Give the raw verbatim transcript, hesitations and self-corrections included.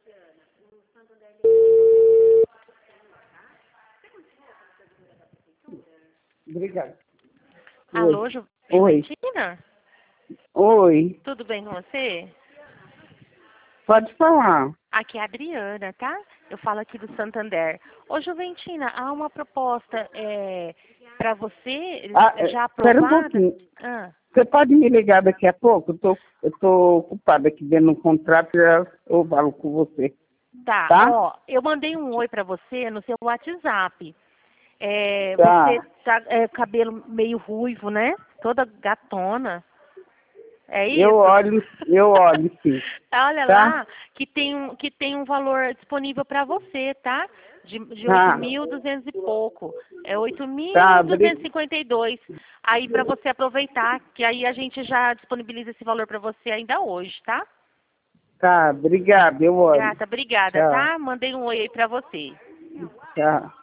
Obrigada. Alô, Ju... Oi. Juventina? Oi. Tudo bem com você? Pode falar. Aqui é a Adriana, tá? Eu falo aqui do Santander. Ô, Juventina, há uma proposta é, para você Ah, já espera um aprovada? pouquinho. Ah, Você pode me ligar daqui a pouco? Eu tô, eu tô ocupada aqui vendo um contrato e eu eu falo com você. tá. Tá? Ó, eu mandei um oi para você no seu WhatsApp. É, Tá. você tá é, cabelo meio ruivo, né? Toda gatona. É isso? Eu olho, eu olho sim. Olha Tá? lá que tem um, que tem um valor disponível para você, tá? De, de oito Tá. mil duzentos e pouco. É oito Tá, mil duzentos e bri- cinquenta e dois. Aí para você aproveitar, que aí a gente já disponibiliza esse valor para você ainda hoje, tá? tá, obrigado, eu olho. Gata, obrigada, Tchau. tá? Mandei um oi aí para você. Tchau.